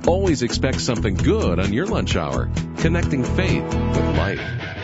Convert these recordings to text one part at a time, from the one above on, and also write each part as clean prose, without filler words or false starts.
Always expect something good on your lunch hour. Connecting faith with life.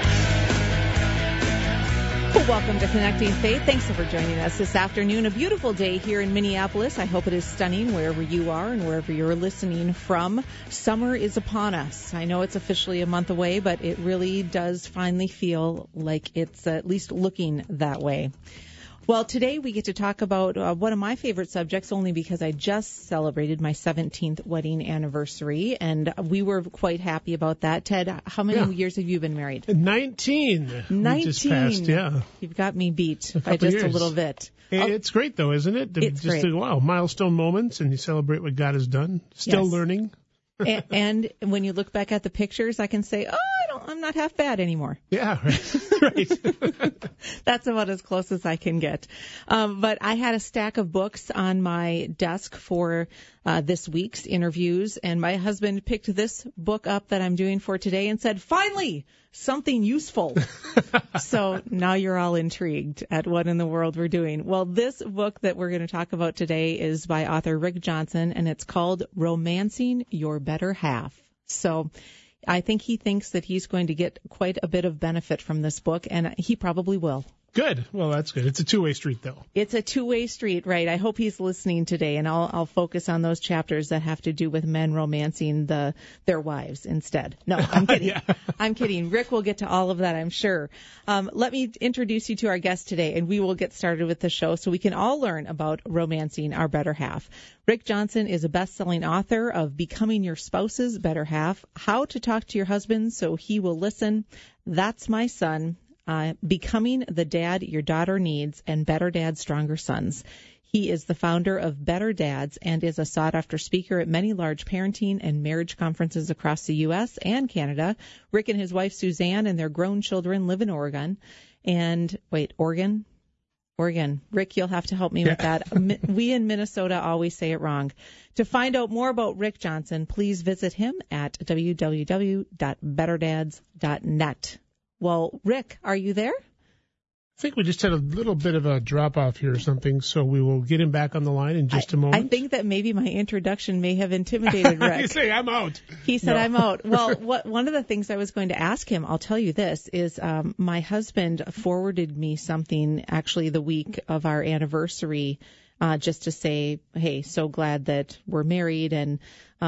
Well, welcome to Connecting Faith. Thanks for joining us this afternoon. A beautiful day here in Minneapolis. I hope it is stunning wherever you are and wherever you're listening from. Summer is upon us. I know it's officially a month away, but it really does finally feel like it's at least looking that way. Well, today we get to talk about one of my favorite subjects, only because I just celebrated my 17th wedding anniversary, and we were quite happy about that. Ted, how many years have you been married? 19. 19. Just passed, yeah. You've got me beat by just a little bit. It's great, though, isn't it? It's just great. Wow, milestone moments, and you celebrate what God has done. Still learning. And when you look back at the pictures, I can say, I'm not half bad anymore. Yeah, right. That's about as close as I can get. But I had a stack of books on my desk for this week's interviews, and my husband picked this book up that I'm doing for today and said, finally, something useful. So now you're all intrigued at what in the world we're doing. Well, this book that we're going to talk about today is by author Rick Johnson, and it's called Romancing Your Better Half. So I think he thinks that he's going to get quite a bit of benefit from this book, and he probably will. Good. Well, that's good. It's a two-way street, though. It's a two-way street, right? I hope he's listening today, and I'll focus on those chapters that have to do with men romancing their wives instead. No, I'm kidding. I'm kidding. Rick will get to all of that, I'm sure. Let me introduce you to our guest today, and we will get started with the show so we can all learn about romancing our better half. Rick Johnson is a best-selling author of Becoming Your Spouse's Better Half, How to Talk to Your Husband So He Will Listen, That's My Son, Becoming the Dad Your Daughter Needs, and Better Dads, Stronger Sons. He is the founder of Better Dads and is a sought-after speaker at many large parenting and marriage conferences across the U.S. and Canada. Rick and his wife Suzanne and their grown children live in Oregon. Oregon? Rick, you'll have to help me with that. We in Minnesota always say it wrong. To find out more about Rick Johnson, please visit him at www.betterdads.net. Well, Rick, are you there? I think we just had a little bit of a drop-off here or something, so we will get him back on the line in just a moment. I think that maybe my introduction may have intimidated Rick. You say, I'm out. He said, I'm out. Well, one of the things I was going to ask him, I'll tell you this, is my husband forwarded me something actually the week of our anniversary, just to say, hey, so glad that we're married, and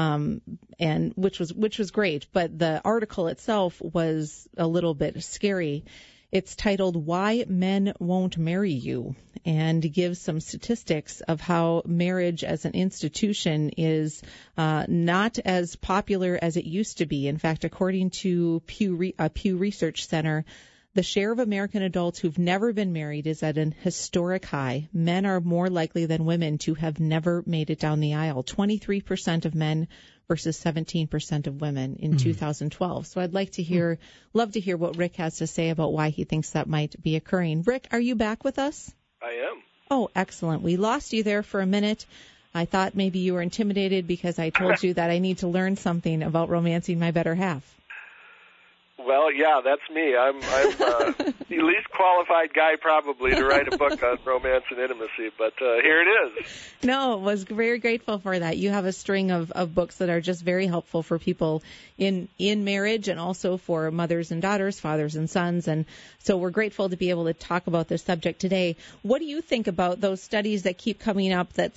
which was great. But the article itself was a little bit scary. It's titled Why Men Won't Marry You, and gives some statistics of how marriage as an institution is not as popular as it used to be. In fact, according to Pew Research Center, the share of American adults who've never been married is at an historic high. Men are more likely than women to have never made it down the aisle. 23% of men versus 17% of women in 2012. So I'd love to hear what Rick has to say about why he thinks that might be occurring. Rick, are you back with us? I am. Oh, excellent. We lost you there for a minute. I thought maybe you were intimidated because I told you that I need to learn something about romancing my better half. Well, yeah, that's me. I'm the least qualified guy probably to write a book on romance and intimacy, but here it is. No, was very grateful for that. You have a string of books that are just very helpful for people in marriage, and also for mothers and daughters, fathers and sons. And so we're grateful to be able to talk about this subject today. What do you think about those studies that keep coming up that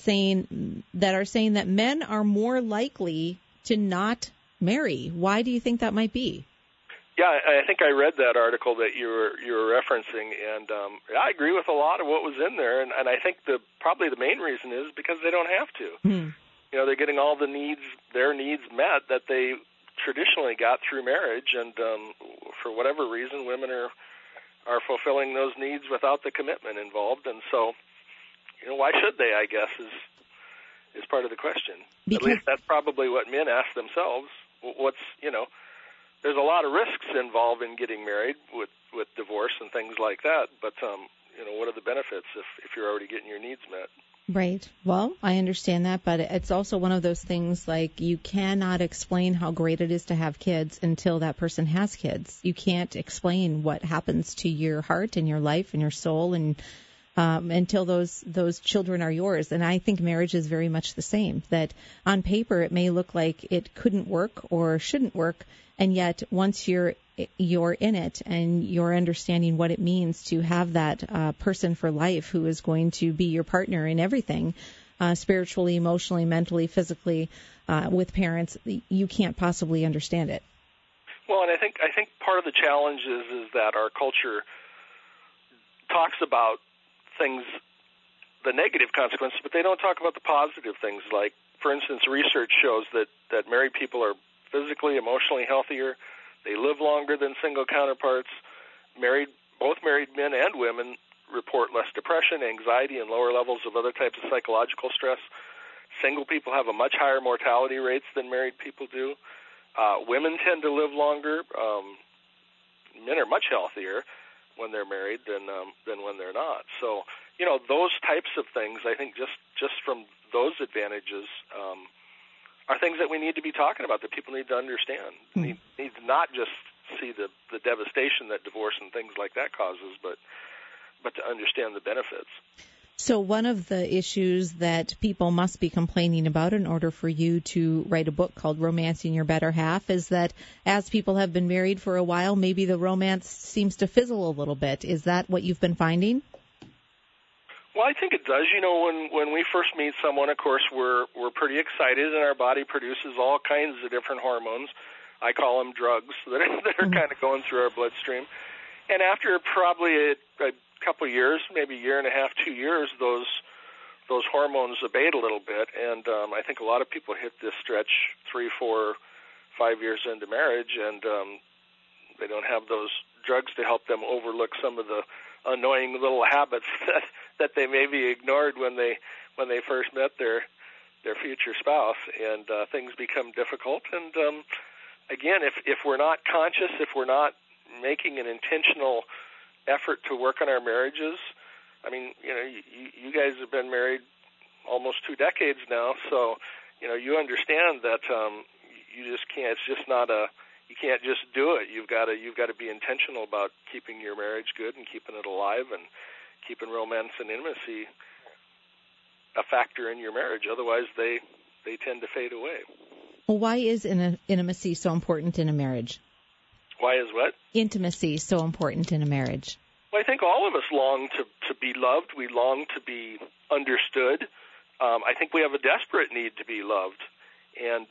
are saying that men are more likely to not marry? Why do you think that might be? Yeah, I think I read that article that you were referencing, and I agree with a lot of what was in there. And I think probably the main reason is because they don't have to. You know, they're getting all their needs met that they traditionally got through marriage, and for whatever reason, women are fulfilling those needs without the commitment involved. And so, you know, why should they? I guess is part of the question. At least that's probably what men ask themselves. There's a lot of risks involved in getting married with divorce and things like that, but what are the benefits if you're already getting your needs met? Right. Well, I understand that, but it's also one of those things like you cannot explain how great it is to have kids until that person has kids. You can't explain what happens to your heart and your life and your soul and until those children are yours. And I think marriage is very much the same, that on paper it may look like it couldn't work or shouldn't work, and yet once you're in it and you're understanding what it means to have that person for life who is going to be your partner in everything, spiritually, emotionally, mentally, physically, with parents, you can't possibly understand it. Well, and I think part of the challenge is that our culture talks about things, the negative consequences, but they don't talk about the positive things. Like, for instance, research shows that married people are physically, emotionally healthier. They live longer than single counterparts. Both married men and women report less depression, anxiety, and lower levels of other types of psychological stress. Single people have a much higher mortality rates than married people do. Women tend to live longer. Men are much healthier when they're married than when they're not. So, those types of things, I think just from those advantages are things that we need to be talking about, that people need to understand. Need to not just see the devastation that divorce and things like that causes, but to understand the benefits. So one of the issues that people must be complaining about in order for you to write a book called Romancing Your Better Half is that as people have been married for a while, maybe the romance seems to fizzle a little bit. Is that what you've been finding? Well, I think it does. When we first meet someone, of course, we're pretty excited, and our body produces all kinds of different hormones. I call them drugs that are kind of going through our bloodstream. And after probably a couple of years, maybe a year and a half, 2 years, those hormones abate a little bit. And I think a lot of people hit this stretch 3, 4, 5 years into marriage, and they don't have those drugs to help them overlook some of the annoying little habits that they maybe ignored when they first met their future spouse, and things become difficult. And again, if we're not conscious, if we're not making an intentional effort to work on our marriages, I mean, you guys have been married almost 2 decades now, so you understand that you just can't. It's just not you can't just do it. You've got to be intentional about keeping your marriage good and keeping it alive and keeping romance and intimacy a factor in your marriage. Otherwise, they tend to fade away. Well, why is intimacy so important in a marriage? Why is what? Intimacy so important in a marriage. Well, I think all of us long to be loved. We long to be understood. I think we have a desperate need to be loved, and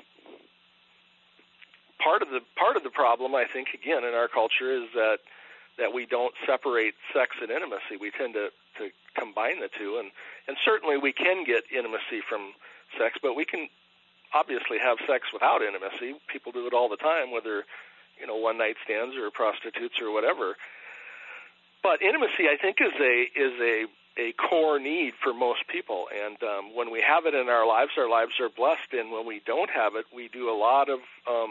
part of the problem, I think, again, in our culture is that we don't separate sex and intimacy. We tend to combine the two, and certainly we can get intimacy from sex, but we can obviously have sex without intimacy. People do it all the time, whether one-night stands or prostitutes or whatever. But intimacy, I think, is a core need for most people. And when we have it in our lives are blessed. And when we don't have it, we do a lot of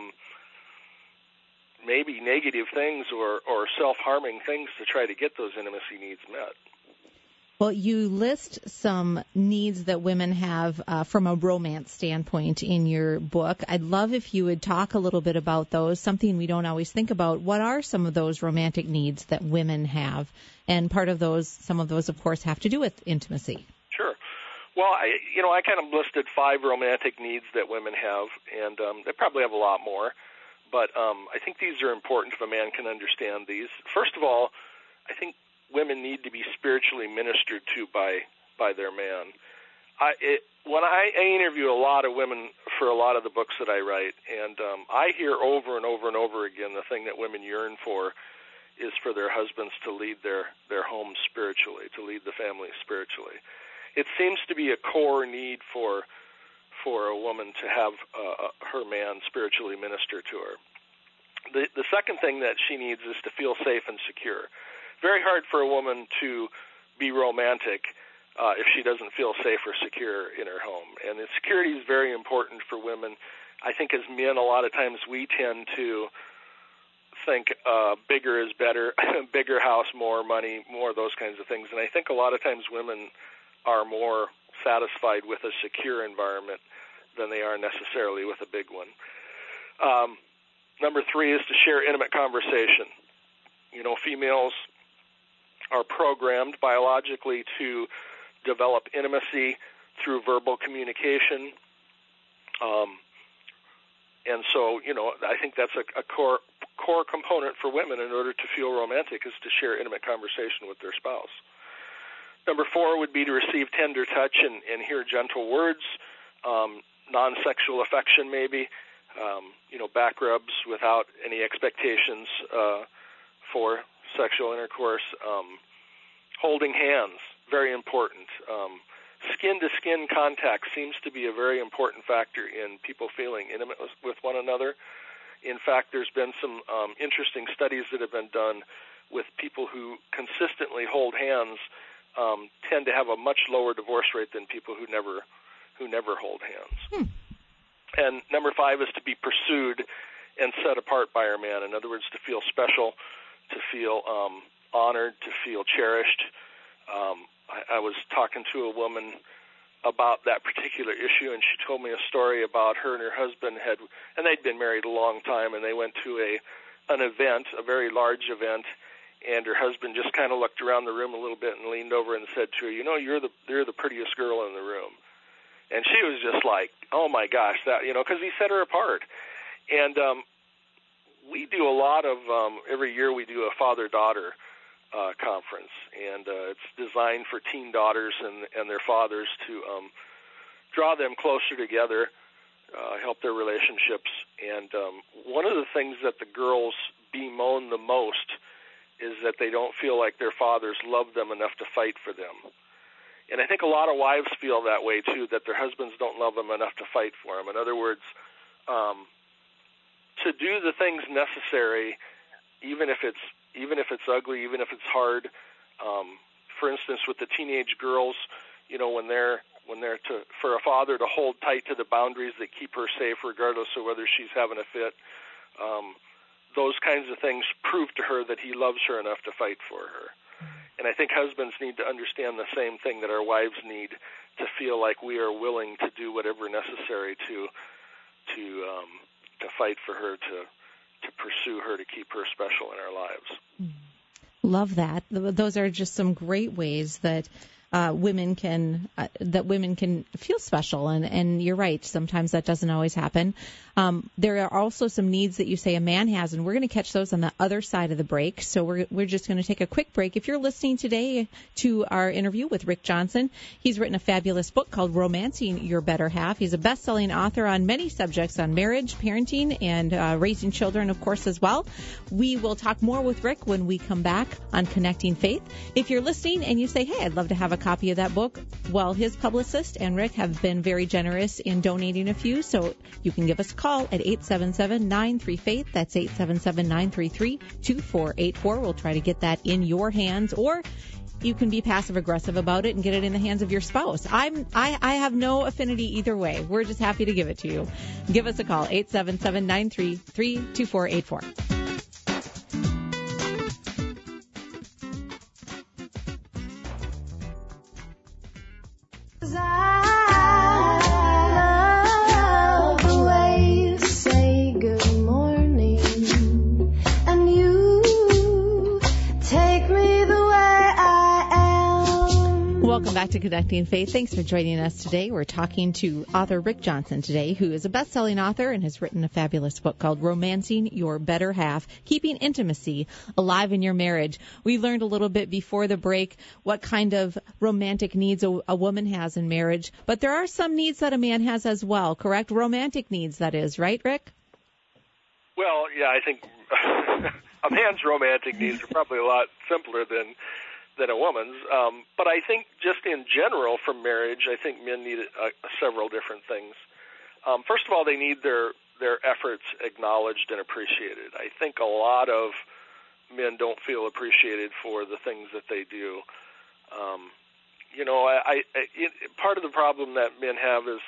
maybe negative things or self-harming things to try to get those intimacy needs met. Well, you list some needs that women have from a romance standpoint in your book. I'd love if you would talk a little bit about those, something we don't always think about. What are some of those romantic needs that women have? And some of those, of course, have to do with intimacy. Sure. Well, I kind of listed 5 romantic needs that women have, and they probably have a lot more. But I think these are important if a man can understand these. First of all, I think women need to be spiritually ministered to by their man. When I interview a lot of women for a lot of the books that I write, and I hear over and over and over again the thing that women yearn for is for their husbands to lead their home spiritually, to lead the family spiritually. It seems to be a core need for a woman to have her man spiritually minister to her. The second thing that she needs is to feel safe and secure. Very hard for a woman to be romantic if she doesn't feel safe or secure in her home. And the security is very important for women. I think as men, a lot of times we tend to think bigger is better, bigger house, more money, more those kinds of things. And I think a lot of times women are more satisfied with a secure environment than they are necessarily with a big one. Number 3 is to share intimate conversation. Females are programmed biologically to develop intimacy through verbal communication. And so, I think that's a core component for women in order to feel romantic, is to share intimate conversation with their spouse. Number 4 would be to receive tender touch and hear gentle words, non-sexual affection maybe, back rubs without any expectations for sexual intercourse. Holding hands, very important. Skin-to-skin contact seems to be a very important factor in people feeling intimate with one another. In fact, there's been some interesting studies that have been done with people who consistently hold hands tend to have a much lower divorce rate than people who never hold hands. And number 5 is to be pursued and set apart by our man. In other words, to feel special, to feel honored, to feel cherished. I was talking to a woman about that particular issue, and she told me a story about her and her husband and they'd been married a long time, and they went to an event, a very large event, and her husband just kind of looked around the room a little bit and leaned over and said to her, you're the prettiest girl in the room. And she was just like, oh my gosh, that, because he set her apart. And we do a lot of, every year we do a father-daughter conference, and it's designed for teen daughters and their fathers to draw them closer together, help their relationships. And one of the things that the girls bemoan the most is that they don't feel like their fathers love them enough to fight for them. And I think a lot of wives feel that way too, that their husbands don't love them enough to fight for them. In other words, to do the things necessary, even if it's ugly, even if it's hard. For instance, with the teenage girls, when they're for a father to hold tight to the boundaries that keep her safe, regardless of whether she's having a fit, those kinds of things prove to her that he loves her enough to fight for her. And I think husbands need to understand the same thing that our wives need, to feel like we are willing to do whatever necessary to fight for her, to pursue her, to keep her special in our lives. Love that. Those are just some great ways that women can feel special, and you're right. Sometimes that doesn't always happen. There are also some needs that you say a man has, and we're going to catch those on the other side of the break. So we're just going to take a quick break. If you're listening today to our interview with Rick Johnson, he's written a fabulous book called Romancing Your Better Half. He's a best-selling author on many subjects on marriage, parenting, and raising children, of course, as well. We will talk more with Rick when we come back on Connecting Faith. If you're listening and you say, hey, I'd love to have a copy of that book, well, his publicist and Rick have been very generous in donating a few, so you can give us a call at 877-93-FAITH. That's 877-933-2484. We'll try to get that in your hands, or you can be passive-aggressive about it and get it in the hands of your spouse. I have no affinity either way. We're just happy to give it to you. Give us a call, 877-933-2484. Welcome back to Connecting Faith. Thanks for joining us today. We're talking to author Rick Johnson today, who is a best-selling author and has written a fabulous book called Romancing Your Better Half, Keeping Intimacy Alive in Your Marriage. We learned a little bit before the break what kind of romantic needs a woman has in marriage, but there are some needs that a man has as well, correct? Romantic needs, that is, right, Rick? Well, yeah, I think a man's romantic needs are probably a lot simpler than a woman's. But I think just in general for marriage, I think men need several different things. First of all, they need their efforts acknowledged and appreciated. I think a lot of men don't feel appreciated for the things that they do. Part of the problem that men have is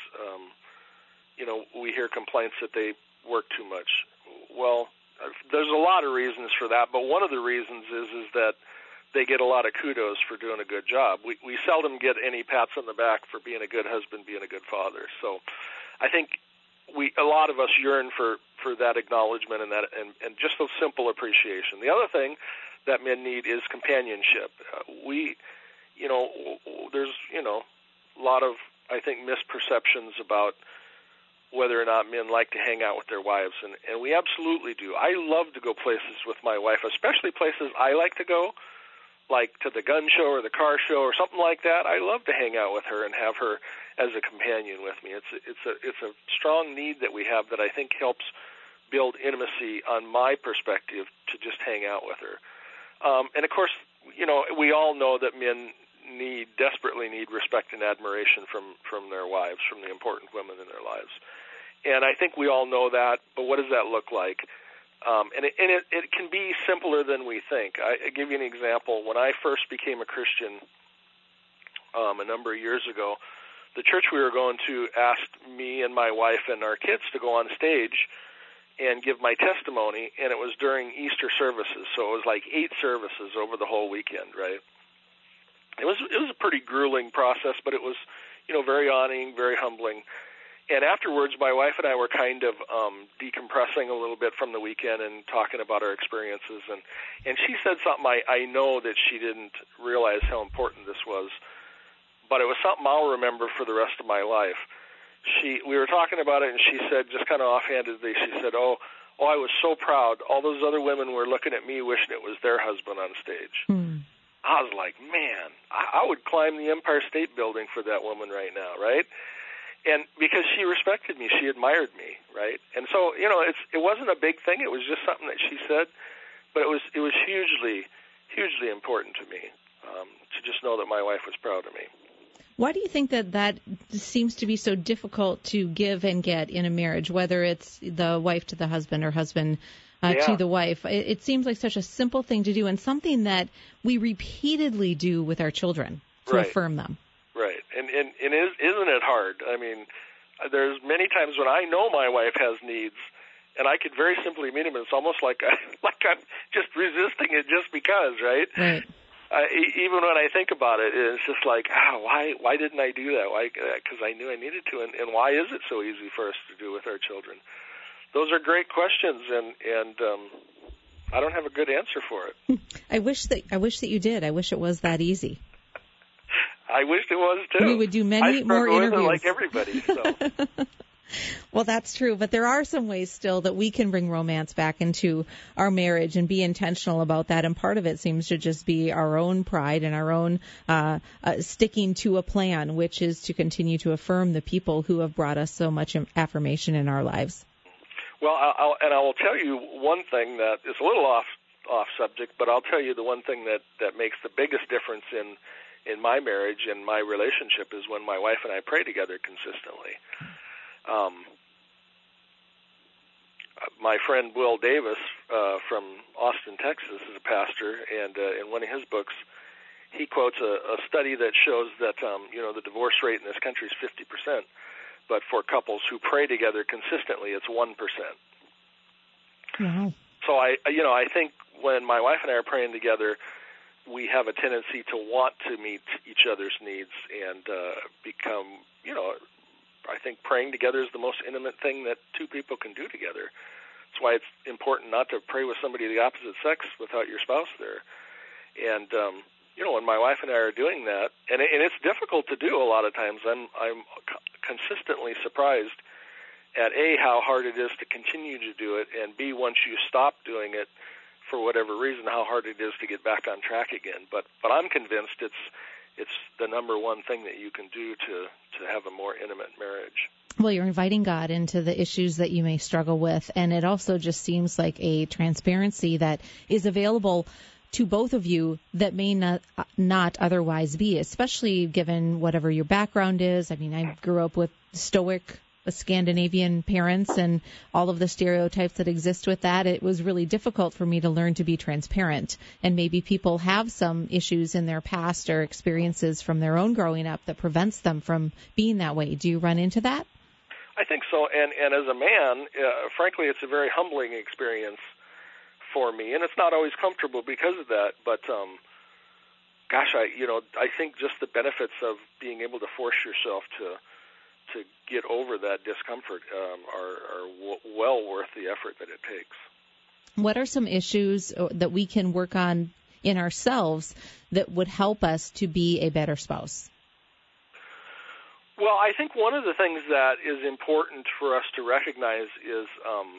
we hear complaints that they work too much. Well, there's a lot of reasons for that, but one of the reasons is that they get a lot of kudos for doing a good job. We seldom get any pats on the back for being a good husband, being a good father. So I think a lot of us yearn for that acknowledgement and just a simple appreciation. The other thing that men need is companionship. There's, a lot of, I think, misperceptions about whether or not men like to hang out with their wives, and we absolutely do. I love to go places with my wife, especially places I like to go, like to the gun show or the car show or something like that. I love to hang out with her and have her as a companion with me. It's a strong need that we have that I think helps build intimacy on my perspective to just hang out with her. And of course, we all know that men desperately need respect and admiration from their wives, from the important women in their lives. And I think we all know that, but what does that look like? And it can be simpler than we think. I give you an example. When I first became a Christian a number of years ago, the church we were going to asked me and my wife and our kids to go on stage and give my testimony, and it was during Easter services, so it was like 8 services over the whole weekend, right? It was a pretty grueling process, but it was, very honoring, very humbling. And afterwards, my wife and I were kind of decompressing a little bit from the weekend and talking about our experiences. And she said something I know that she didn't realize how important this was, but it was something I'll remember for the rest of my life. We were talking about it, and she said, just kind of offhandedly, she said, oh, I was so proud. All those other women were looking at me wishing it was their husband on stage. Mm. I was like, man, I would climb the Empire State Building for that woman right now, right? And because she respected me, she admired me, right? And so, it wasn't a big thing. It was just something that she said, but it was hugely, hugely important to me to just know that my wife was proud of me. Why do you think that seems to be so difficult to give and get in a marriage, whether it's the wife to the husband or husband to the wife? It seems like such a simple thing to do and something that we repeatedly do with our children to affirm them. Right. And isn't it hard? I mean, there's many times when I know my wife has needs, and I could very simply meet them, and it's almost like I'm just resisting it just because, right? Right. Even when I think about it, it's just like, why didn't I do that? Why? Because I knew I needed to, and why is it so easy for us to do with our children? Those are great questions, and I don't have a good answer for it. I wish that you did. I wish it was that easy. I wish it was too. We would do many more interviews. Like everybody. So. Well, that's true, but there are some ways still that we can bring romance back into our marriage and be intentional about that, and part of it seems to just be our own pride and our own sticking to a plan, which is to continue to affirm the people who have brought us so much affirmation in our lives. Well, I will tell you one thing that is a little off subject, but I'll tell you the one thing that makes the biggest difference in my marriage and my relationship is when my wife and I pray together consistently. My friend Will Davis from Austin, Texas, is a pastor, and in one of his books, he quotes a study that shows that the divorce rate in this country is 50%, but for couples who pray together consistently, it's 1%. Wow. So I think when my wife and I are praying together, we have a tendency to want to meet each other's needs and become, I think praying together is the most intimate thing that two people can do together. That's why it's important not to pray with somebody of the opposite sex without your spouse there. And, when my wife and I are doing that, and it's difficult to do a lot of times, I'm consistently surprised at A, how hard it is to continue to do it, and B, once you stop doing it, for whatever reason, how hard it is to get back on track again. But I'm convinced it's the number one thing that you can do to have a more intimate marriage. Well, you're inviting God into the issues that you may struggle with, and it also just seems like a transparency that is available to both of you that may not otherwise be, especially given whatever your background is. I mean, I grew up with stoic Scandinavian parents and all of the stereotypes that exist with that. It was really difficult for me to learn to be transparent. And maybe people have some issues in their past or experiences from their own growing up that prevents them from being that way. Do you run into that? I think so. And as a man, frankly, it's a very humbling experience for me. And it's not always comfortable because of that. But, I think just the benefits of being able to force yourself to get over that discomfort are well worth the effort that it takes. What are some issues that we can work on in ourselves that would help us to be a better spouse? Well, I think one of the things that is important for us to recognize is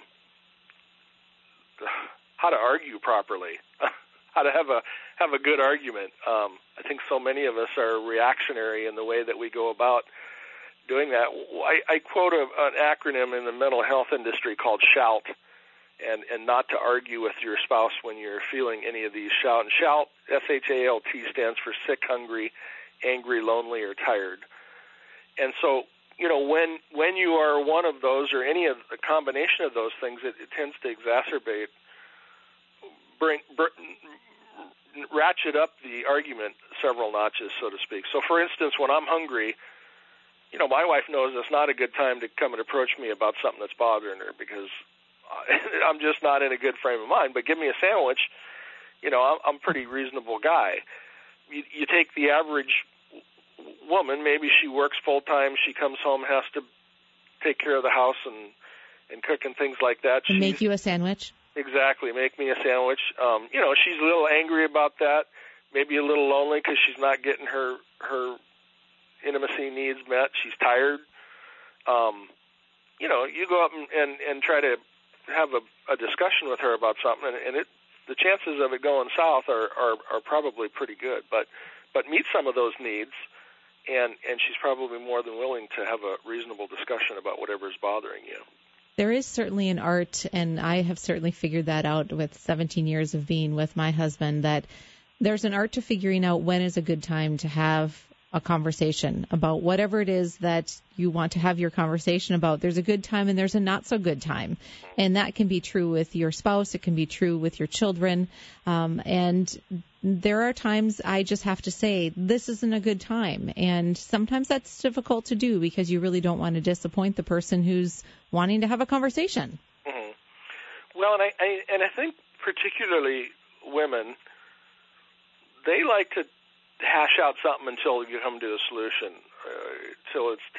how to argue properly, how to have a good argument. I think so many of us are reactionary in the way that we go about doing that. I quote an acronym in the mental health industry called SHOUT, and not to argue with your spouse when you're feeling any of these SHOUT. And SHOUT, S-H-A-L-T, stands for sick, hungry, angry, lonely, or tired. And so, when you are one of those or any of a combination of those things, it tends to exacerbate, ratchet up the argument several notches, so to speak. So, for instance, when I'm hungry, my wife knows it's not a good time to come and approach me about something that's bothering her because I'm just not in a good frame of mind. But give me a sandwich, I'm a pretty reasonable guy. You take the average woman, maybe she works full time, she comes home, has to take care of the house and cook and things like that. And make you a sandwich? Exactly, make me a sandwich. She's a little angry about that, maybe a little lonely because she's not getting her intimacy needs met. She's tired. You go up and try to have a discussion with her about something, and the chances of it going south are probably pretty good. But meet some of those needs, and she's probably more than willing to have a reasonable discussion about whatever is bothering you. There is certainly an art, and I have certainly figured that out with 17 years of being with my husband, that there's an art to figuring out when is a good time to have a conversation about whatever it is that you want to have your conversation about. There's a good time and there's a not so good time. And that can be true with your spouse. It can be true with your children. And there are times I just have to say, this isn't a good time. And sometimes that's difficult to do because you really don't want to disappoint the person who's wanting to have a conversation. Mm-hmm. Well, and I think particularly women, they like to hash out something until you come to a solution, till it's,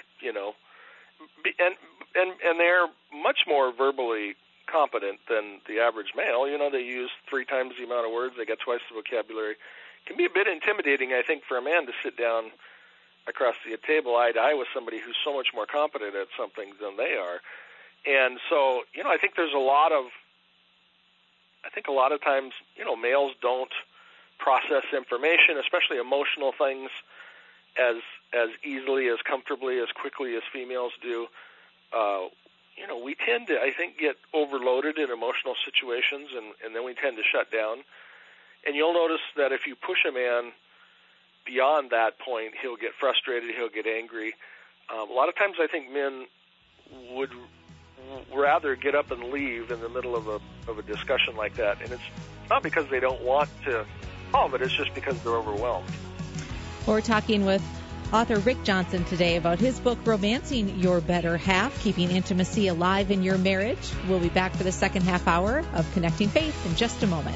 and they're much more verbally competent than the average male. They use 3 times the amount of words, they get twice the vocabulary. It can be a bit intimidating, I think, for a man to sit down across the table eye to eye with somebody who's so much more competent at something than they are. And so, I think there's a lot of times, males don't process information, especially emotional things, as easily, as comfortably, as quickly as females do. We tend to, I think, get overloaded in emotional situations, and then we tend to shut down. And you'll notice that if you push a man beyond that point, he'll get frustrated, he'll get angry. A lot of times I think men would rather get up and leave in the middle of a discussion like that. And it's not because they don't want to, but it's just because they're overwhelmed. We're talking with author Rick Johnson today about his book, Romancing Your Better Half, Keeping Intimacy Alive in Your Marriage. We'll be back for the second half hour of Connecting Faith in just a moment.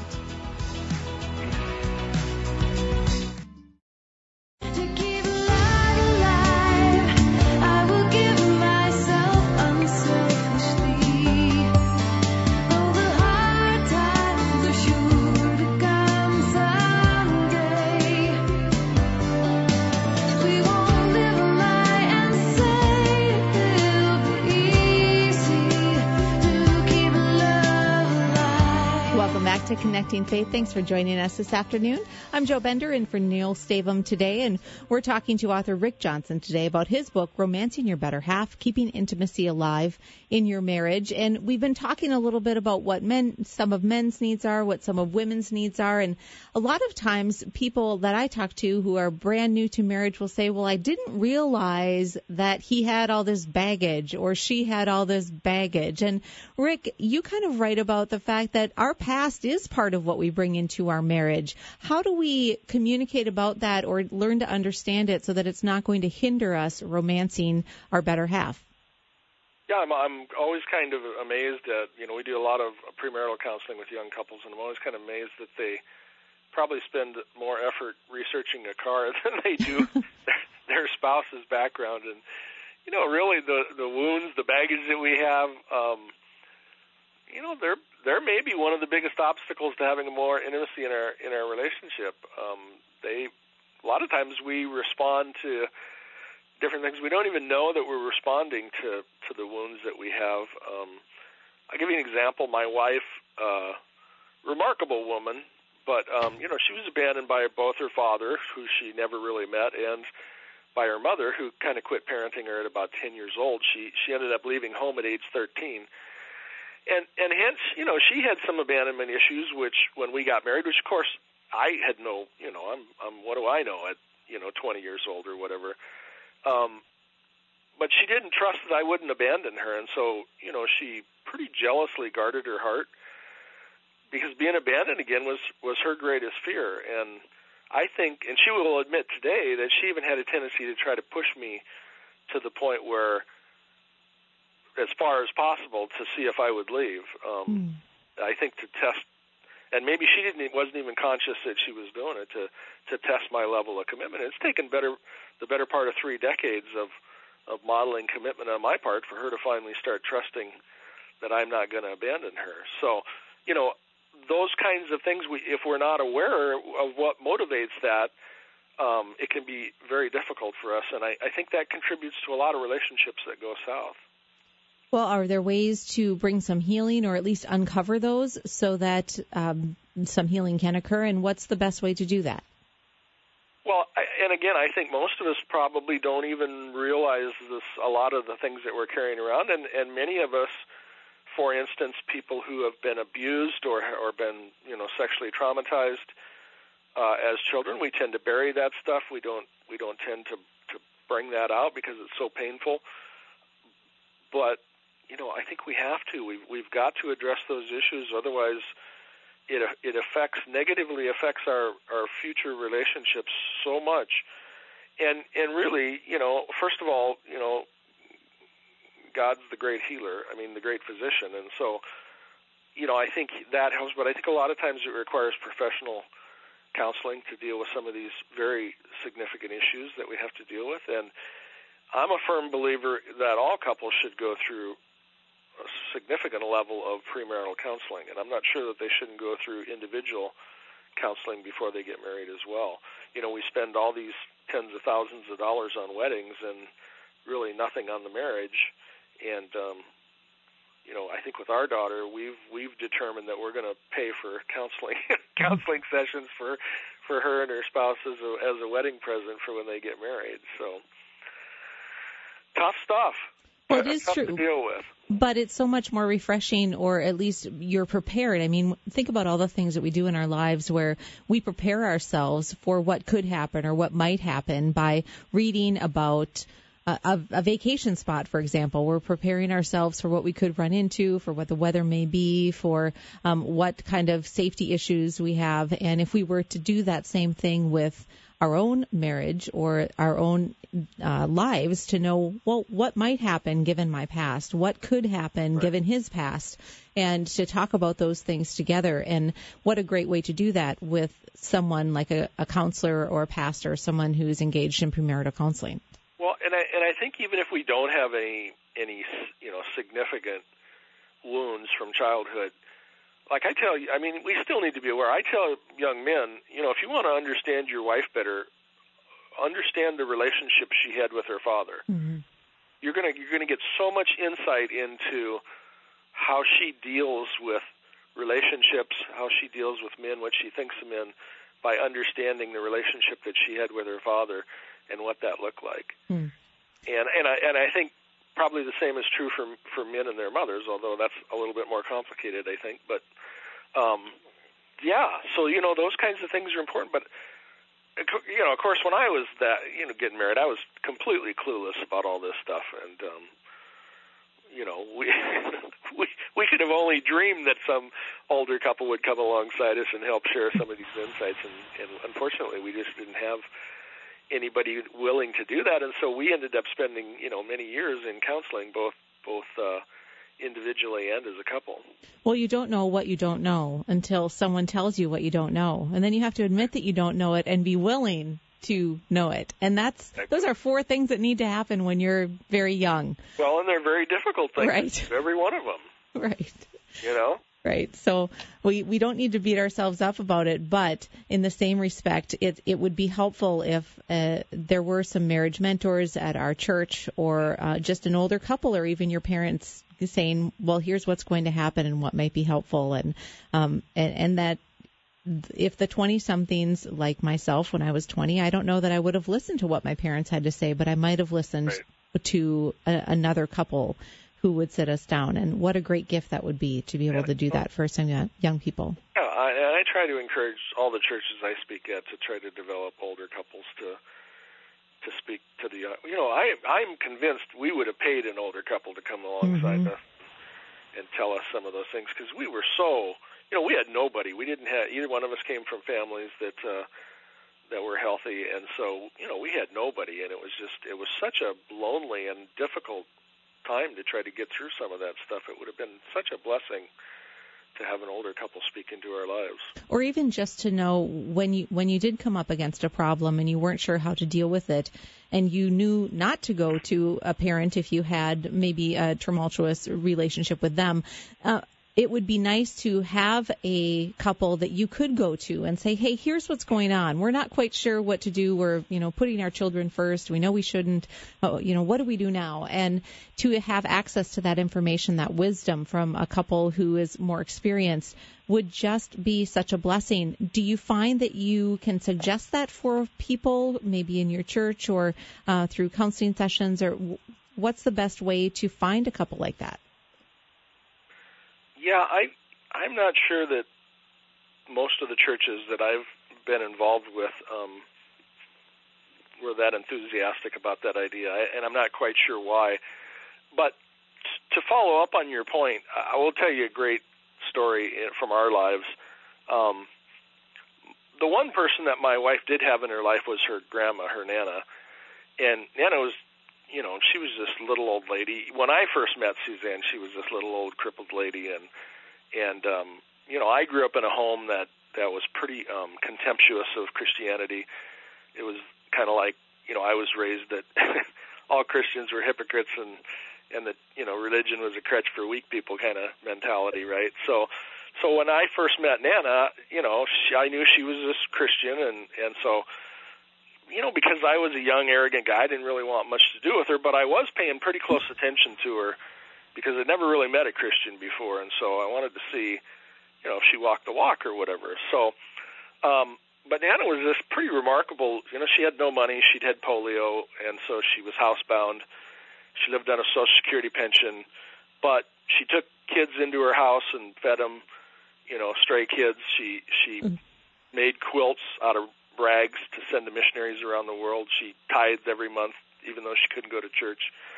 To Connecting Faith. Thanks for joining us this afternoon. I'm Jo Bender in for Neil Stavum today, and we're talking to author Rick Johnson today about his book, Romancing Your Better Half, Keeping Intimacy Alive in Your Marriage. And we've been talking a little bit about what some of men's needs are, what some of women's needs are. And a lot of times people that I talk to who are brand new to marriage will say, well, I didn't realize that he had all this baggage or she had all this baggage. And Rick, you kind of write about the fact that our past is part of what we bring into our marriage. How do we communicate about that or learn to understand it so that it's not going to hinder us romancing our better half? Yeah, I'm always kind of amazed at, we do a lot of premarital counseling with young couples, and I'm always kind of amazed that they probably spend more effort researching a car than they do their spouse's background. And, really the wounds, the baggage that we have, there may be one of the biggest obstacles to having more intimacy in our relationship. A lot of times we respond to different things. We don't even know that we're responding to the wounds that we have. I'll give you an example. My wife, remarkable woman, but she was abandoned by both her father, who she never really met, and by her mother, who kind of quit parenting her at about 10 years old. She ended up leaving home at age 13. And hence, she had some abandonment issues, which when we got married, which of course I had no, I'm what do I know at, 20 years old or whatever. But she didn't trust that I wouldn't abandon her. And so, she pretty jealously guarded her heart, because being abandoned again was her greatest fear. And I think, and she will admit today, that she even had a tendency to try to push me to the point where, as far as possible, to see if I would leave. I think to test, and maybe she wasn't even conscious that she was doing it, to test my level of commitment. It's taken the better part of 3 decades of modeling commitment on my part for her to finally start trusting that I'm not going to abandon her. So, those kinds of things, if we're not aware of what motivates that, it can be very difficult for us. And I think that contributes to a lot of relationships that go south. Well, are there ways to bring some healing, or at least uncover those, so that some healing can occur? And what's the best way to do that? Well, and again, I think most of us probably don't even realize a lot of the things that we're carrying around. And many of us, for instance, people who have been abused or been, sexually traumatized as children, we tend to bury that stuff. We don't tend to bring that out because it's so painful. But I think we have to. We've got to address those issues. Otherwise, it negatively affects our future relationships so much. And really, first of all, God's the great healer. I mean, the great physician. And so, I think that helps. But I think a lot of times it requires professional counseling to deal with some of these very significant issues that we have to deal with. And I'm a firm believer that all couples should go through a significant level of premarital counseling, and I'm not sure that they shouldn't go through individual counseling before they get married as well. We spend all these tens of thousands of dollars on weddings and really nothing on the marriage. And I think with our daughter, we've determined that we're going to pay for counseling sessions for her and her spouse as a wedding present for when they get married. So tough stuff. Well, it is true to deal with. But it's so much more refreshing, or at least you're prepared. I mean, think about all the things that we do in our lives where we prepare ourselves for what could happen or what might happen by reading about a vacation spot, for example. We're preparing ourselves for what we could run into, for what the weather may be, for what kind of safety issues we have. And if we were to do that same thing with our own marriage or our own lives, to know, well, what might happen given my past, what could happen given his past, and to talk about those things together. And what a great way to do that with someone like a counselor or a pastor, someone who's engaged in premarital counseling. Well, and I think even if we don't have any significant wounds from childhood, like I tell you, I mean, we still need to be aware. I tell young men, if you want to understand your wife better, understand the relationship she had with her father. Mm-hmm. You're gonna get so much insight into how she deals with relationships, how she deals with men, what she thinks of men, by understanding the relationship that she had with her father and what that looked like. Mm. And I think probably the same is true for men and their mothers, although that's a little bit more complicated, I think. But, so, those kinds of things are important. But, of course, when I was getting married, I was completely clueless about all this stuff. And, we could have only dreamed that some older couple would come alongside us and help share some of these insights. And unfortunately, we just didn't have anybody willing to do that, and so we ended up spending many years in counseling, both individually and as a couple. Well, you don't know what you don't know until someone tells you what you don't know, and then you have to admit that you don't know it and be willing to know it. And those are 4 things that need to happen when you're very young. Well, and they're very difficult things. Right. Every one of them. Right. Right. So we don't need to beat ourselves up about it, but in the same respect, it would be helpful if there were some marriage mentors at our church, or just an older couple, or even your parents saying, well, here's what's going to happen and what might be helpful, and that if the 20-somethings like myself, when I was 20, I don't know that I would have listened to what my parents had to say, but I might have listened to another couple who would sit us down. And what a great gift that would be to be able to do that for some young people. Yeah, I try to encourage all the churches I speak at to try to develop older couples to speak to the young. I'm convinced we would have paid an older couple to come alongside us and tell us some of those things, because we were so, we had nobody. We didn't have, either one of us came from families that were healthy, and so, we had nobody, and it was such a lonely and difficult time to try to get through some of that stuff. It would have been such a blessing to have an older couple speak into our lives. Or even just to know when you did come up against a problem and you weren't sure how to deal with it, and you knew not to go to a parent if you had maybe a tumultuous relationship with them, it would be nice to have a couple that you could go to and say, hey, here's what's going on. We're not quite sure what to do. We're, putting our children first. We know we shouldn't. What do we do now? And to have access to that information, that wisdom from a couple who is more experienced, would just be such a blessing. Do you find that you can suggest that for people, maybe in your church or through counseling sessions, or what's the best way to find a couple like that? Yeah, I'm not sure that most of the churches that I've been involved with were that enthusiastic about that idea, and I'm not quite sure why. But to follow up on your point, I will tell you a great story from our lives. The one person that my wife did have in her life was her grandma, her Nana, and Nana was, she was this little old lady. When I first met Suzanne, she was this little old crippled lady, and I grew up in a home that was pretty contemptuous of Christianity. It was kind of like, I was raised that all Christians were hypocrites and that, religion was a crutch for weak people kind of mentality, right? So when I first met Nana, I knew she was this Christian, and so, because I was a young, arrogant guy, I didn't really want much to do with her, but I was paying pretty close attention to her because I'd never really met a Christian before, and so I wanted to see, if she walked the walk or whatever. So, but Nana was this pretty remarkable, she had no money, she'd had polio, and so she was housebound. She lived on a Social Security pension, but she took kids into her house and fed them, stray kids. She made quilts out of rags to send to missionaries around the world. She tithed every month, even though she couldn't go to church.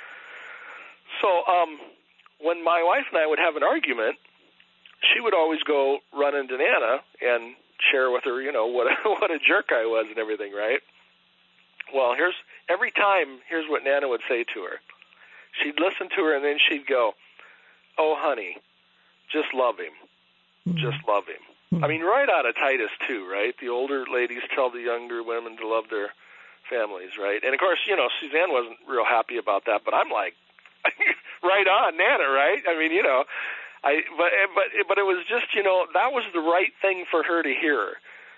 So when my wife and I would have an argument, she would always go run into Nana and share with her, what a jerk I was and everything, right? Well, here's what Nana would say to her. She'd listen to her, and then she'd go, oh, honey, just love him. Just love him. I mean, right out of Titus 2, right? The older ladies tell the younger women to love their families, right? And, of course, Suzanne wasn't real happy about that, but I'm like, right on, Nana, right? I mean, but it was just, that was the right thing for her to hear.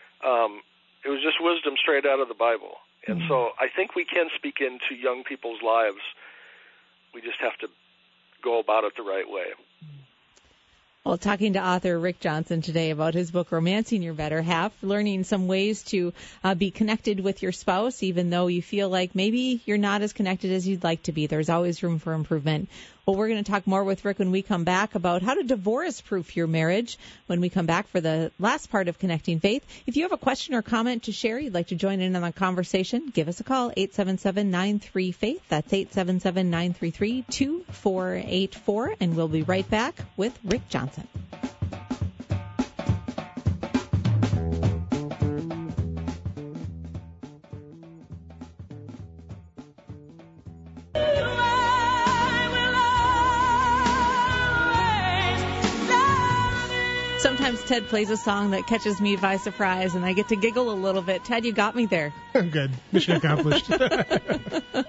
It was just wisdom straight out of the Bible. And so I think we can speak into young people's lives. We just have to go about it the right way. Well, talking to author Rick Johnson today about his book, Romancing Your Better Half, learning some ways to be connected with your spouse, even though you feel like maybe you're not as connected as you'd like to be. There's always room for improvement. Well, we're going to talk more with Rick when we come back about how to divorce-proof your marriage when we come back for the last part of Connecting Faith. If you have a question or comment to share, you'd like to join in on the conversation, give us a call, 877-93-FAITH. That's 877-933-2484, and we'll be right back with Rick Johnson. Sometimes Ted plays a song that catches me by surprise, and I get to giggle a little bit. Ted, you got me there. I'm good. Mission accomplished.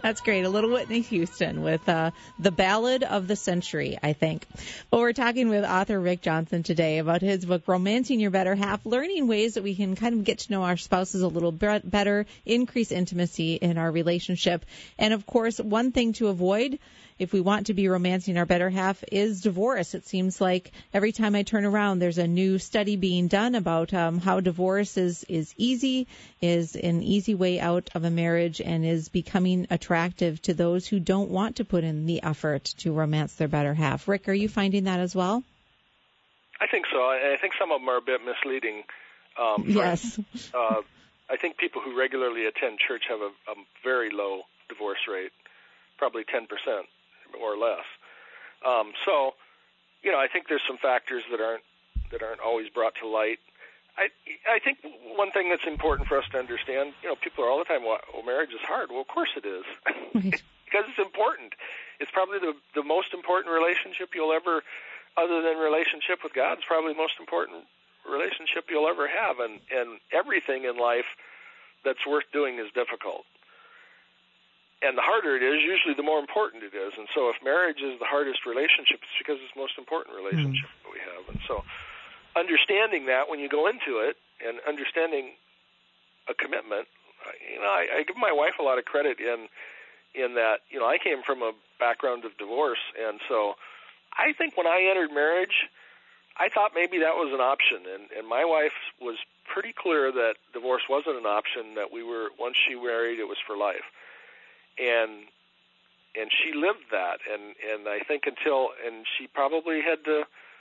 That's great. A little Whitney Houston with the ballad of the century, I think. Well, we're talking with author Rick Johnson today about his book, Romancing Your Better Half, learning ways that we can kind of get to know our spouses a little bit better, increase intimacy in our relationship. And, of course, one thing to avoid if we want to be romancing our better half is divorce. It seems like every time I turn around, there's a new study being done about how divorce is easy, is an easy way out of a marriage, and is becoming attractive to those who don't want to put in the effort to romance their better half. Rick, are you finding that as well? I think so. I think some of them are a bit misleading. Yes. I think people who regularly attend church have a very low divorce rate, probably 10%. Or less. So, I think there's some factors that aren't always brought to light. I think one thing that's important for us to understand, people are all the time, well, marriage is hard. Well, of course it is. Because it's important. It's probably the most important relationship you'll ever, other than relationship with God, it's probably the most important relationship you'll ever have. And everything in life that's worth doing is difficult. And the harder it is, usually the more important it is. And so if marriage is the hardest relationship, it's because it's the most important relationship that we have. And so understanding that when you go into it and understanding a commitment, I give my wife a lot of credit in that, I came from a background of divorce. And so I think when I entered marriage, I thought maybe that was an option. And my wife was pretty clear that divorce wasn't an option, that once she married, it was for life. And she lived that, and I think and she probably had to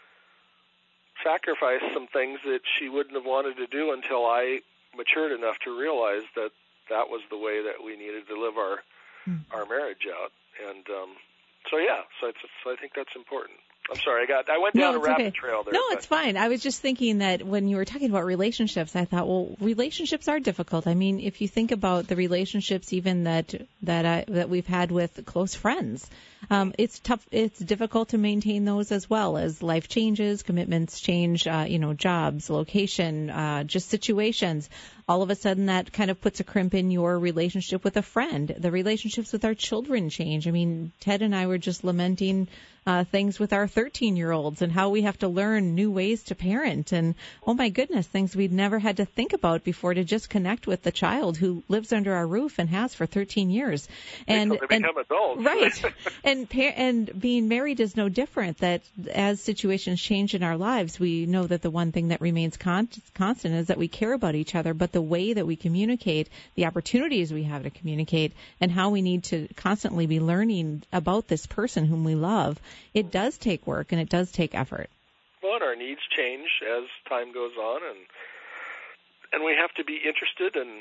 sacrifice some things that she wouldn't have wanted to do until I matured enough to realize that that was the way that we needed to live our marriage out. And so I think that's important. I'm sorry, I went down a rabbit trail there. No, it's fine. I was just thinking that when you were talking about relationships, I thought, well, relationships are difficult. I mean, if you think about the relationships even that we've had with close friends, it's tough. It's difficult to maintain those as well as life changes, commitments change, jobs, location, just situations. All of a sudden, that kind of puts a crimp in your relationship with a friend. The relationships with our children change. I mean, Ted and I were just lamenting things with our 13-year-olds and how we have to learn new ways to parent. And, oh, my goodness, things we'd never had to think about before to just connect with the child who lives under our roof and has for 13 years. And they become adults. Right. And being married is no different, that as situations change in our lives, we know that the one thing that remains constant is that we care about each other, but the way that we communicate, the opportunities we have to communicate, and how we need to constantly be learning about this person whom we love, it does take work and it does take effort. Well, and our needs change as time goes on, and we have to be interested and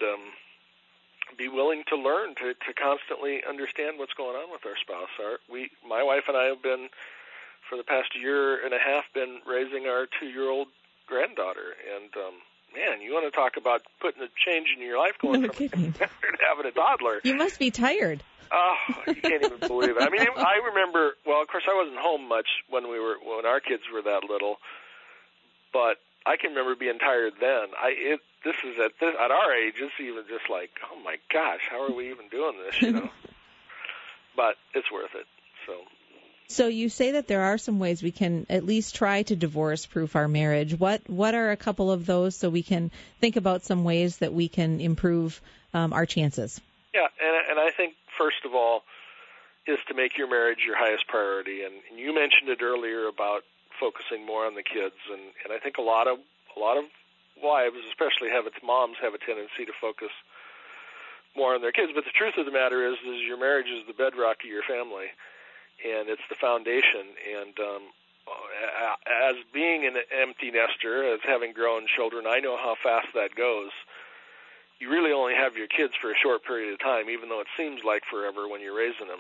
be willing to learn to constantly understand what's going on with our spouse. My wife and I have been, for the past year and a half, been raising our 2-year-old granddaughter, and man, you want to talk about putting a change in your life, going from to having a toddler. You must be tired. Oh, you can't even believe it. I mean, I remember. Well, of course, I wasn't home much when our kids were that little, but I can remember being tired then. This is at our age. It's even just like, oh my gosh, how are we even doing this? But it's worth it. So you say that there are some ways we can at least try to divorce-proof our marriage. What are a couple of those so we can think about some ways that we can improve our chances? Yeah, and I think first of all is to make your marriage your highest priority. And you mentioned it earlier about focusing more on the kids, and I think a lot of wives, especially moms, have a tendency to focus more on their kids. But the truth of the matter is your marriage is the bedrock of your family. And it's the foundation. And as being an empty nester, as having grown children, I know how fast that goes. You really only have your kids for a short period of time, even though it seems like forever when you're raising them.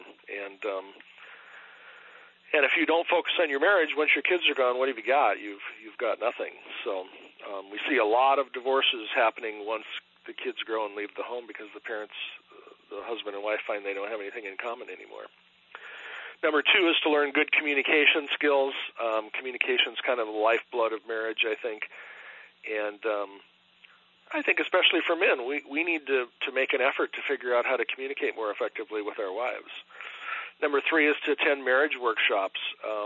And if you don't focus on your marriage, once your kids are gone, what have you got? You've got nothing. So we see a lot of divorces happening once the kids grow and leave the home because the parents, the husband and wife, find they don't have anything in common anymore. Number 2 is to learn good communication skills. Communication is kind of the lifeblood of marriage, I think. And I think especially for men, we need to make an effort to figure out how to communicate more effectively with our wives. Number 3 is to attend marriage workshops.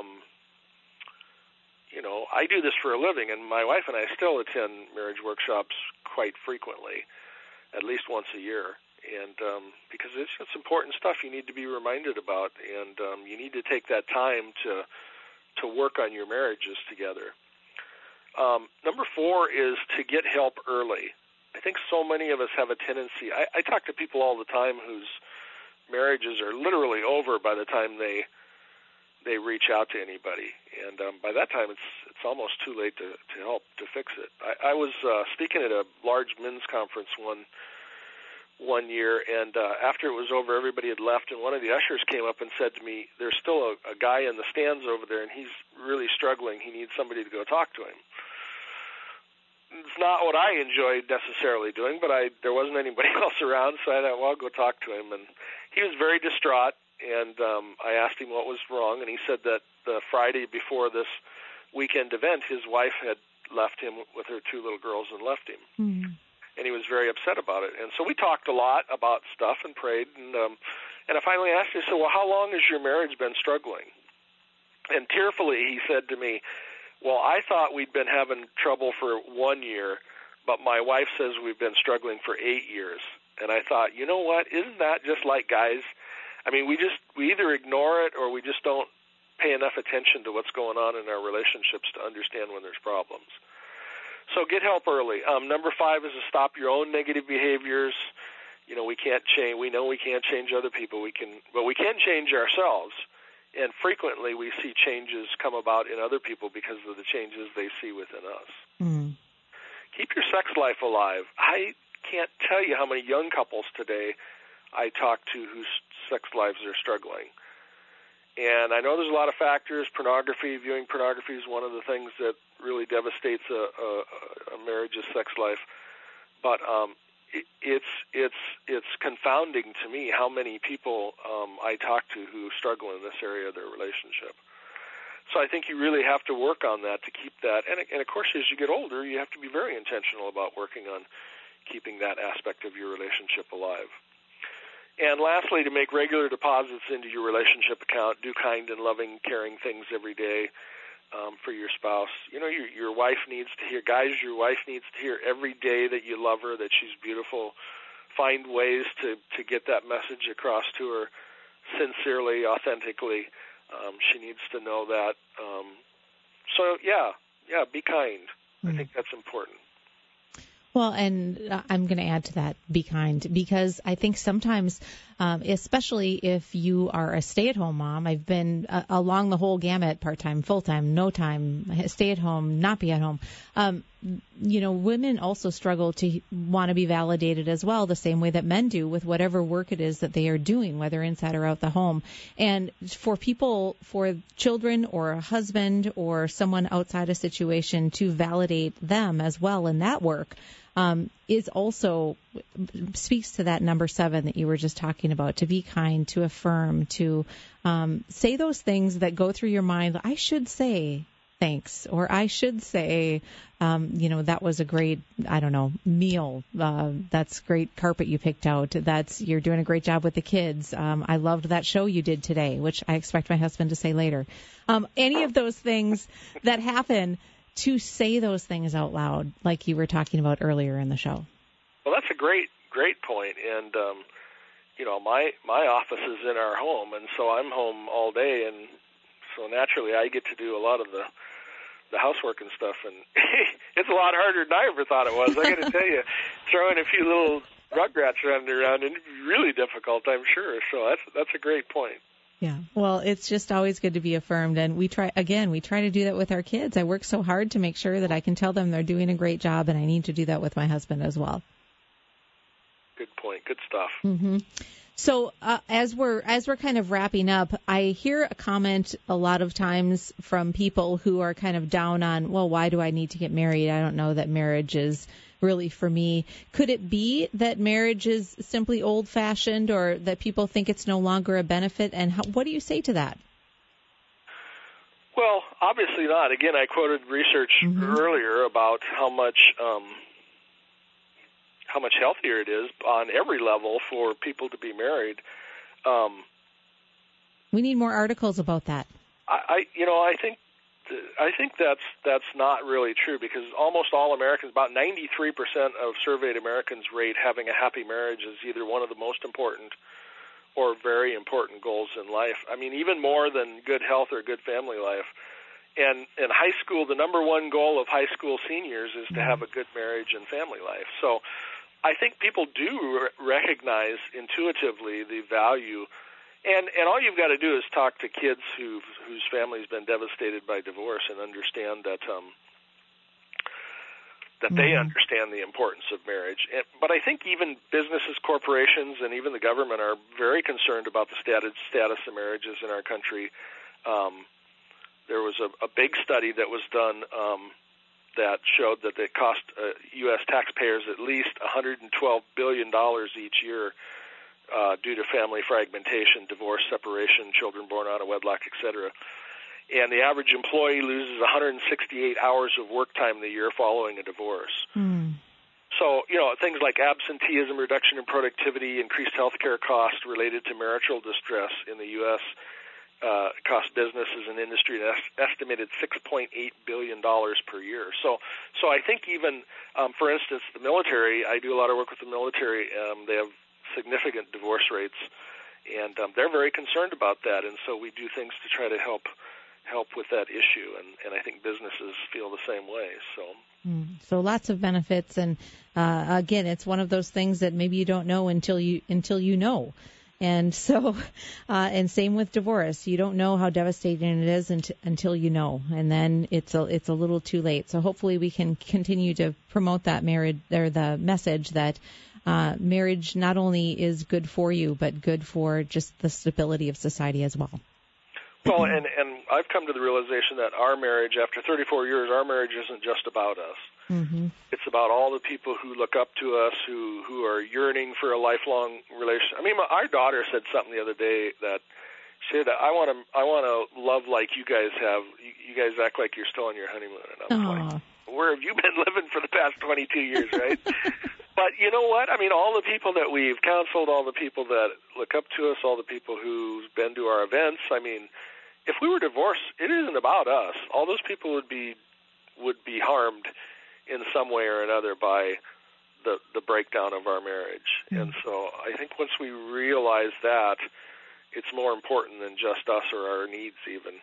I do this for a living, and my wife and I still attend marriage workshops quite frequently, at least once a year. And because it's important stuff you need to be reminded about, and you need to take that time to work on your marriages together. Number 4 is to get help early. I think so many of us have a tendency. I talk to people all the time whose marriages are literally over by the time they reach out to anybody, and by that time it's almost too late to help to fix it. I was speaking at a large men's conference one year, and after it was over, everybody had left, and one of the ushers came up and said to me, "There's still a guy in the stands over there, and he's really struggling. He needs somebody to go talk to him." It's not what I enjoyed necessarily doing, but there wasn't anybody else around, so I thought, well, I'll go talk to him. And he was very distraught, and I asked him what was wrong, and he said that the Friday before this weekend event, his wife had left him with her 2 little girls and left him. Mm-hmm. And he was very upset about it. And so we talked a lot about stuff and prayed, and I finally asked him, I said, well, how long has your marriage been struggling? And tearfully he said to me, well, I thought we'd been having trouble for 1 year, but my wife says we've been struggling for 8 years. And I thought, you know what, isn't that just like guys? I mean, we either ignore it or we just don't pay enough attention to what's going on in our relationships to understand when there's problems. So get help early. Number 5 is to stop your own negative behaviors. We can't change. We know we can't change other people. But we can change ourselves. And frequently we see changes come about in other people because of the changes they see within us. Mm. Keep your sex life alive. I can't tell you how many young couples today I talk to whose sex lives are struggling. And I know there's a lot of factors. Viewing pornography is one of the things that really devastates a marriage's sex life. But it's confounding to me how many people I talk to who struggle in this area of their relationship. So I think you really have to work on that to keep that. And of course, as you get older, you have to be very intentional about working on keeping that aspect of your relationship alive. And lastly, to make regular deposits into your relationship account. Do kind and loving, caring things every day for your spouse. Your wife needs to hear, guys, your wife needs to hear every day that you love her, that she's beautiful. Find ways to get that message across to her sincerely, authentically. She needs to know that. So, be kind. I think that's important. Well, and I'm going to add to that, be kind, because I think sometimes, especially if you are a stay-at-home mom, I've been along the whole gamut, part-time, full-time, no time, stay at home, not be at home. Women also struggle to want to be validated as well, the same way that men do with whatever work it is that they are doing, whether inside or out the home. And for children or a husband or someone outside a situation to validate them as well in that work, is also speaks to that number 7 that you were just talking about, to be kind, to affirm, to say those things that go through your mind. I should say thanks, or I should say, that was a great, meal. That's great carpet you picked out. You're doing a great job with the kids. I loved that show you did today, which I expect my husband to say later. Any of those things that happen, to say those things out loud, like you were talking about earlier in the show. Well, that's a great point. And, my office is in our home, and so I'm home all day, and so naturally I get to do a lot of the housework and stuff, and it's a lot harder than I ever thought it was. I got to tell you, throwing a few little rugrats around, it'd be really difficult, I'm sure. So that's a great point. Yeah, well, it's just always good to be affirmed, and we try to do that with our kids. I work so hard to make sure that I can tell them they're doing a great job, and I need to do that with my husband as well. Good point. Good stuff. Mm-hmm. So as we're kind of wrapping up, I hear a comment a lot of times from people who are kind of down on, well, why do I need to get married? I don't know that marriage is really for me. Could it be that marriage is simply old-fashioned, or that people think it's no longer a benefit? And what do you say to that? Well, obviously not. Again, I quoted research earlier about how much, much healthier it is on every level for people to be married. We need more articles about that. I think that's not really true, because almost all Americans, about 93% of surveyed Americans, rate having a happy marriage as either one of the most important or very important goals in life. I mean, even more than good health or good family life. And in high school, the number one goal of high school seniors is to have a good marriage and family life. So I think people do recognize intuitively the value. And all you've got to do is talk to kids whose family's been devastated by divorce and understand that they understand the importance of marriage. But I think even businesses, corporations, and even the government are very concerned about the status of marriages in our country. There was a big study that was done that showed that it cost U.S. taxpayers at least $112 billion each year due to family fragmentation, divorce, separation, children born out of wedlock, etc. And the average employee loses 168 hours of work time in the year following a divorce. So, things like absenteeism, reduction in productivity, increased health care costs related to marital distress in the U.S. Cost businesses and industry an estimated $6.8 billion per year. So I think even, for instance, the military, I do a lot of work with the military. They have significant divorce rates, and they're very concerned about that. And so we do things to try to help with that issue, and I think businesses feel the same way. So lots of benefits, and again, it's one of those things that maybe you don't know until you know. And so, and same with divorce. You don't know how devastating it is until you know, and then it's a little too late. So hopefully we can continue to promote that marriage, or the message that marriage not only is good for you, but good for just the stability of society as well. Well, and I've come to the realization that our marriage, after 34 years, our marriage isn't just about us. It's about all the people who look up to us, who are yearning for a lifelong relationship. I mean, our daughter said something the other day that she said, I want to love like you guys have. You guys act like you're still on your honeymoon. And I was like, where have you been living for the past 22 years, right? But you know what? I mean, all the people that we've counseled, all the people that look up to us, all the people who've been to our events, I mean, if we were divorced, it isn't about us. All those people would be harmed in some way or another by the breakdown of our marriage. And so I think once we realize that, it's more important than just us or our needs even,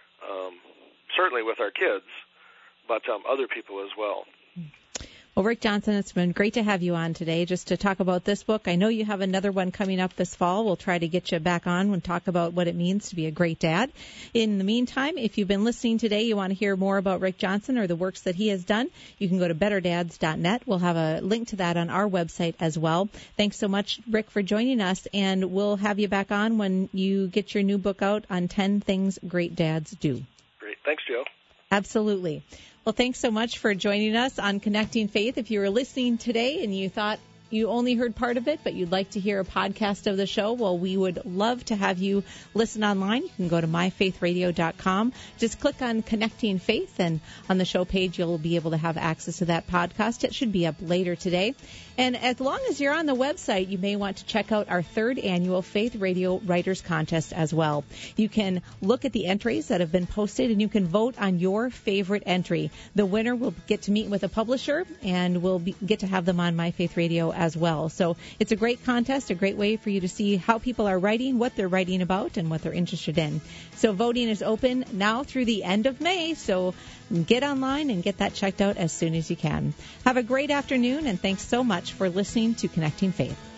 certainly with our kids, but other people as well. Well, Rick Johnson, it's been great to have you on today just to talk about this book. I know you have another one coming up this fall. We'll try to get you back on and talk about what it means to be a great dad. In the meantime, if you've been listening today, you want to hear more about Rick Johnson or the works that he has done, you can go to betterdads.net. We'll have a link to that on our website as well. Thanks so much, Rick, for joining us, and we'll have you back on when you get your new book out on 10 Things Great Dads Do. Great. Thanks, Joe. Absolutely. Well, thanks so much for joining us on Connecting Faith. If you were listening today and you thought you only heard part of it, but you'd like to hear a podcast of the show, well, we would love to have you listen online. You can go to myfaithradio.com. Just click on Connecting Faith, and on the show page, you'll be able to have access to that podcast. It should be up later today. And as long as you're on the website, you may want to check out our 3rd annual Faith Radio Writers Contest as well. You can look at the entries that have been posted, and you can vote on your favorite entry. The winner will get to meet with a publisher, and we'll get to have them on My Faith Radio as well. So it's a great contest, a great way for you to see how people are writing, what they're writing about, and what they're interested in. So voting is open now through the end of May, so get online and get that checked out as soon as you can. Have a great afternoon, and thanks so much for listening to Connecting Faith.